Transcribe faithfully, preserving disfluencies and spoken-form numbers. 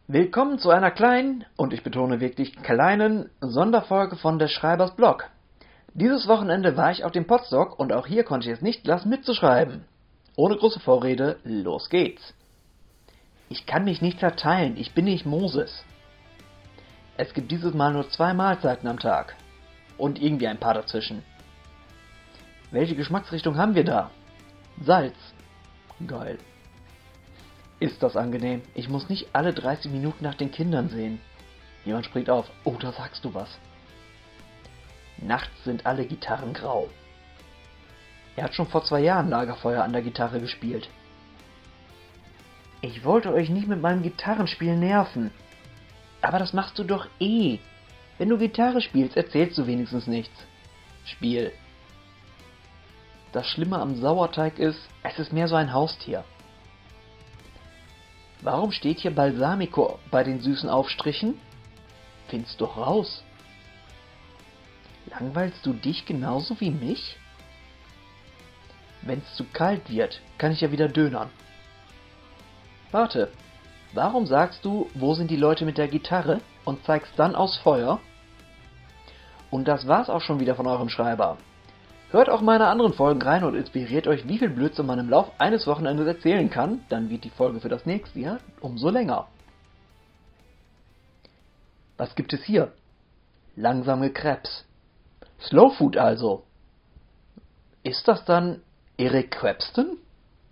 Willkommen zu einer kleinen, und ich betone wirklich kleinen, Sonderfolge von des Schreibers Blog. Dieses Wochenende war ich auf dem Podstock und auch hier konnte ich es nicht lassen mitzuschreiben. Ohne große Vorrede, los geht's. Ich kann mich nicht verteilen, ich bin nicht Moses. Es gibt dieses Mal nur zwei Mahlzeiten am Tag. Und irgendwie ein paar dazwischen. Welche Geschmacksrichtung haben wir da? Salz. Geil. Ist das angenehm. Ich muss nicht alle dreißig Minuten nach den Kindern sehen. Jemand springt auf. Oh, da sagst du was. Nachts sind alle Gitarren grau. Er hat schon vor zwei Jahren Lagerfeuer an der Gitarre gespielt. Ich wollte euch nicht mit meinem Gitarrenspiel nerven. Aber das machst du doch eh. Wenn du Gitarre spielst, erzählst du wenigstens nichts. Spiel. Das Schlimme am Sauerteig ist, es ist mehr so ein Haustier. Warum steht hier Balsamico bei den süßen Aufstrichen? Find's doch raus. Langweilst du dich genauso wie mich? Wenn's zu kalt wird, kann ich ja wieder dönern. Warte, warum sagst du, wo sind die Leute mit der Gitarre und zeigst dann aufs Feuer? Und das war's auch schon wieder von eurem Schreiber. Hört auch meine anderen Folgen rein und inspiriert euch, wie viel Blödsinn man im Lauf eines Wochenendes erzählen kann, dann wird die Folge für das nächste Jahr umso länger. Was gibt es hier? Langsame Krebs. Slow Food also. Ist das dann Eric Clapton?